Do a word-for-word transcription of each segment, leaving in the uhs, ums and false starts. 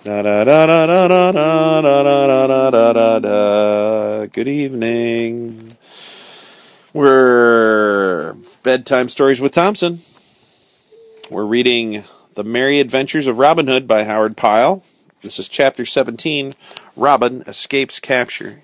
Da da da da da da da da da da da da da. Good evening. We're Bedtime Stories with Thompson. We're reading The Merry Adventures of Robin Hood by Howard Pyle. This is chapter seventeen, Robin Escapes Capture.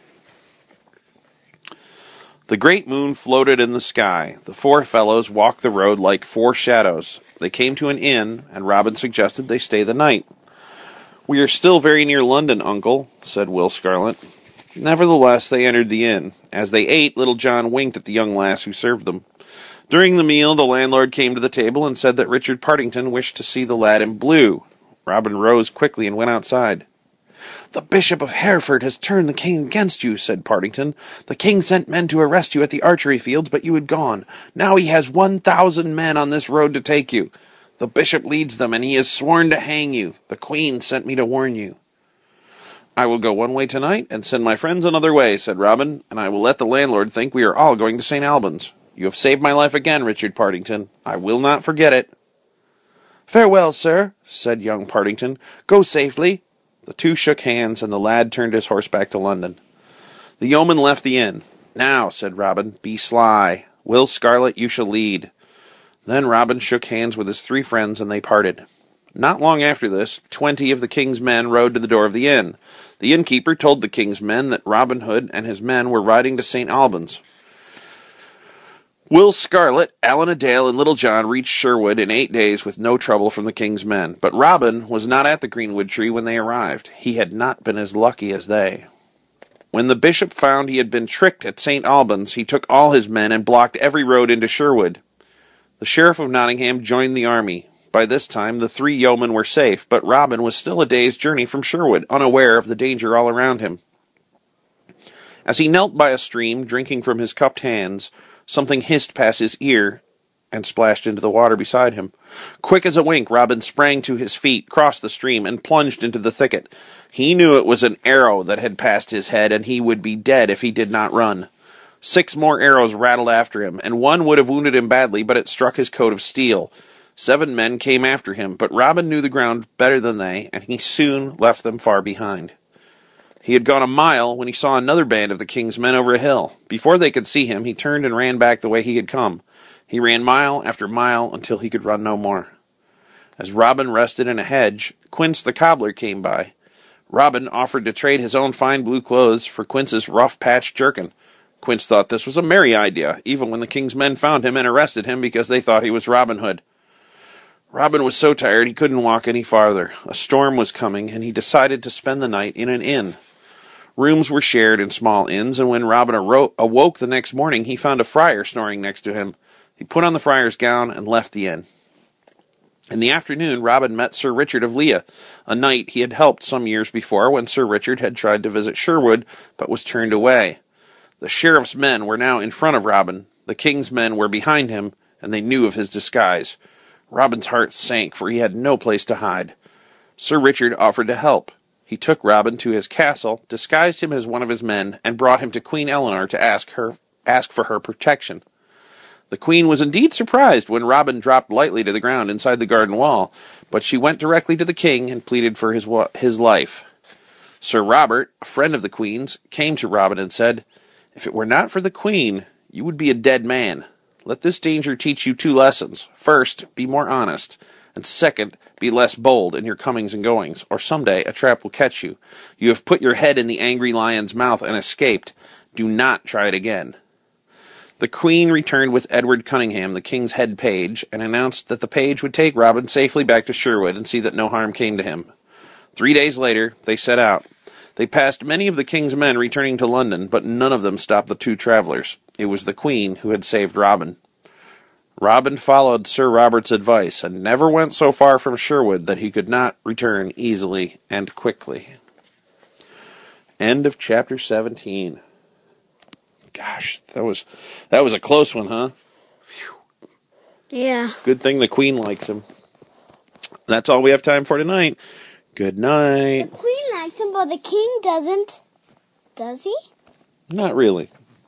The great moon floated in the sky. The four fellows walked the road like four shadows. They came to an inn, and Robin suggested they stay the night. "We are still very near London, uncle," said Will Scarlet. Nevertheless, they entered the inn. As they ate, Little John winked at the young lass who served them. During the meal, the landlord came to the table and said that Richard Partington wished to see the lad in blue. Robin rose quickly and went outside. "The Bishop of Hereford has turned the king against you," said Partington. "The king sent men to arrest you at the archery fields, but you had gone. Now he has one thousand men on this road to take you. The bishop leads them, and he has sworn to hang you. The queen sent me to warn you." "I will go one way tonight, and send my friends another way," said Robin, "and I will let the landlord think we are all going to Saint Albans. You have saved my life again, Richard Partington. I will not forget it." "Farewell, sir," said young Partington. "Go safely." The two shook hands, and the lad turned his horse back to London. The yeoman left the inn. "Now," said Robin, "be sly. Will Scarlet, you shall lead." Then Robin shook hands with his three friends, and they parted. Not long after this, twenty of the king's men rode to the door of the inn. The innkeeper told the king's men that Robin Hood and his men were riding to Saint Albans. Will Scarlet, Allan a Dale, and Little John reached Sherwood in eight days with no trouble from the king's men. But Robin was not at the greenwood tree when they arrived. He had not been as lucky as they. When the bishop found he had been tricked at Saint Albans, he took all his men and blocked every road into Sherwood. The sheriff of Nottingham joined the army. By this time, the three yeomen were safe, but Robin was still a day's journey from Sherwood, unaware of the danger all around him. As he knelt by a stream, drinking from his cupped hands, something hissed past his ear and splashed into the water beside him. Quick as a wink, Robin sprang to his feet, crossed the stream, and plunged into the thicket. He knew it was an arrow that had passed his head, and he would be dead if he did not run. Six more arrows rattled after him, and one would have wounded him badly, but it struck his coat of steel. Seven men came after him, but Robin knew the ground better than they, and he soon left them far behind. He had gone a mile when he saw another band of the king's men over a hill. Before they could see him, he turned and ran back the way he had come. He ran mile after mile until he could run no more. As Robin rested in a hedge, Quince the cobbler came by. Robin offered to trade his own fine blue clothes for Quince's rough-patched jerkin. Quince thought this was a merry idea, even when the king's men found him and arrested him because they thought he was Robin Hood. Robin was so tired he couldn't walk any farther. A storm was coming, and he decided to spend the night in an inn. Rooms were shared in small inns, and when Robin aro- awoke the next morning, he found a friar snoring next to him. He put on the friar's gown and left the inn. In the afternoon, Robin met Sir Richard of Leah, a knight he had helped some years before when Sir Richard had tried to visit Sherwood, but was turned away. The sheriff's men were now in front of Robin. The king's men were behind him, and they knew of his disguise. Robin's heart sank, for he had no place to hide. Sir Richard offered to help. He took Robin to his castle, disguised him as one of his men, and brought him to Queen Eleanor to ask her ask for her protection. The queen was indeed surprised when Robin dropped lightly to the ground inside the garden wall, but she went directly to the king and pleaded for his his life. Sir Robert, a friend of the queen's, came to Robin and said, "If it were not for the queen, you would be a dead man. Let this danger teach you two lessons. First, be more honest, and second, be less bold in your comings and goings, or someday a trap will catch you. You have put your head in the angry lion's mouth and escaped. Do not try it again." The queen returned with Edward Cunningham, the king's head page, and announced that the page would take Robin safely back to Sherwood and see that no harm came to him. Three days later, they set out. They passed many of the king's men returning to London, but none of them stopped the two travelers. It was the queen who had saved Robin. Robin followed Sir Robert's advice, and never went so far from Sherwood that he could not return easily and quickly. End of chapter seventeen. Gosh, that was that was a close one, huh? Phew. Yeah. Good thing the queen likes him. That's all we have time for tonight. Good night. The queen likes him, but the king doesn't. Does he? Not really.